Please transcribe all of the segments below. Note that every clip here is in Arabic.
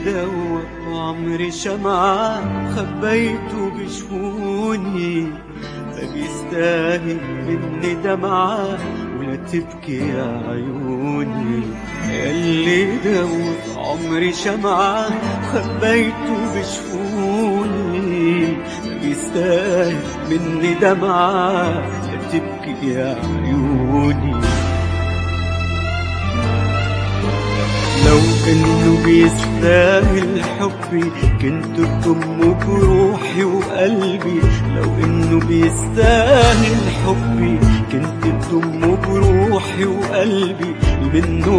دوق عمري شمعة خبيته بشفوني، فبيستاهل مني دمعة ولا تبكي يا عيوني. ياللي دوق عمري شمعة خبيته بشفوني، فبيستاهل مني دمعة ولا تبكي يا عيوني. لو انه بيستاهل حبي كنت بضمه بروحي وقلبي، لو انه بيستاهل حبي كنت بضمه بروحي وقلبي، منه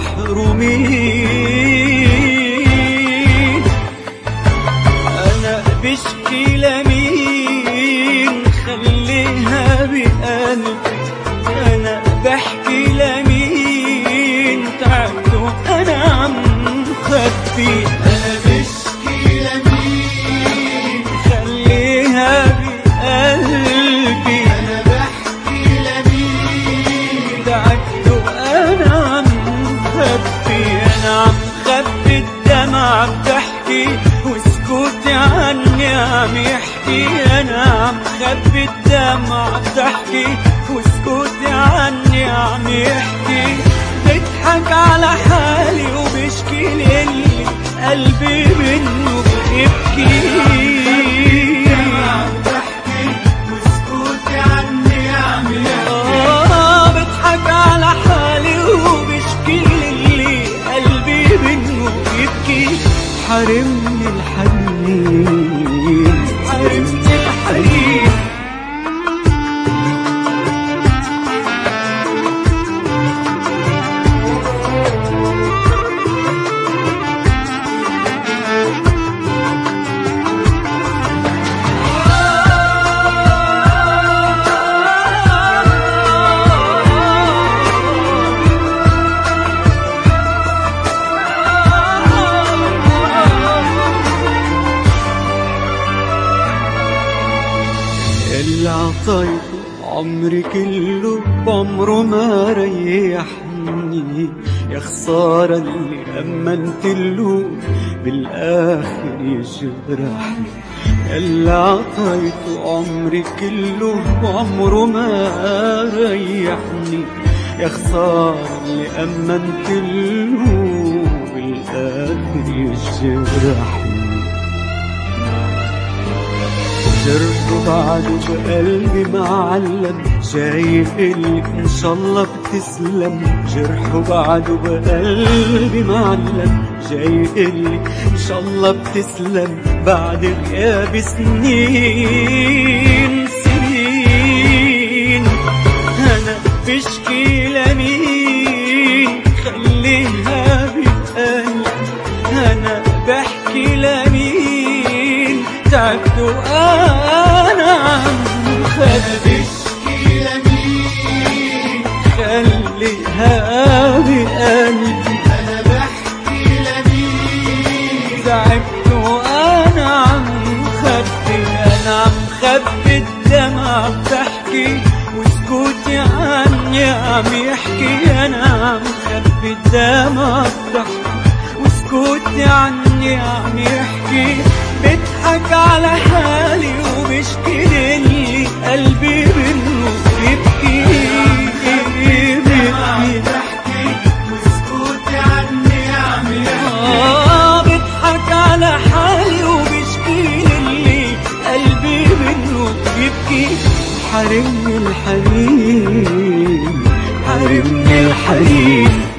محرومين. انا بشكي لمين خليها بقلبي، انا بحكي لمين تعبته انا عم خبي. انا بشكي لمين خليها بقلبي، انا بحكي لمين تعبته انا عم خبي. انا عم خبي الدمع بتحكي وسكوتي عني عم يحكي. انا عم خبي الدمع بتحكي وسكوتي عني عم يحكي. بضحك على حالي وبشكي للي قلبي منه بيبكي. عم بحكي وسكوتي عني عم يحكي. بضحك على حالي وبشكي للي قلبي منه بيبكي. حرمني الحنين، حرمني الحنين. اللي عطيته عمري كله بعمره ما ريحني، يا خسارة اللي أمنتله بالآخر يجرحني. اللي عطيته عمري كله بعمره ما ريحني، يا خسارة اللي أمنتله بالآخر يجرحني. جرحه بعده بقلبي معلم جاي يقلك ان شاء الله بتسلم. جرحه بعده بقلبي معلم جاي يقلك ان شاء الله بتسلم. بعد غياب سنين سنين انا بشكي لمين خليها بقلبي. انا بحكي لمين تعبته انا عم خبي. بشكي لمين خليها بقلبي، انا بحكي لمين تعبته انا عم خبي. انا عم خبي الدمع بتحكي وسكوتي عني عم يحكي. انا عم خبي الدمع بتحكي وسكوتي عني عم يحكي. بضحك على حالي وبشكي للي قلبي منه بيبكي. بحكي وسكوتي عني عم يحكي. بضحك على حالي وبشكي للي قلبي منه بيبكي. حرمني الحنين، حرمني الحنين.